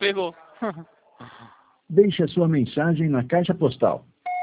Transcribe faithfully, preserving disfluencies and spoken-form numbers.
ferrou. Deixe a sua mensagem na caixa postal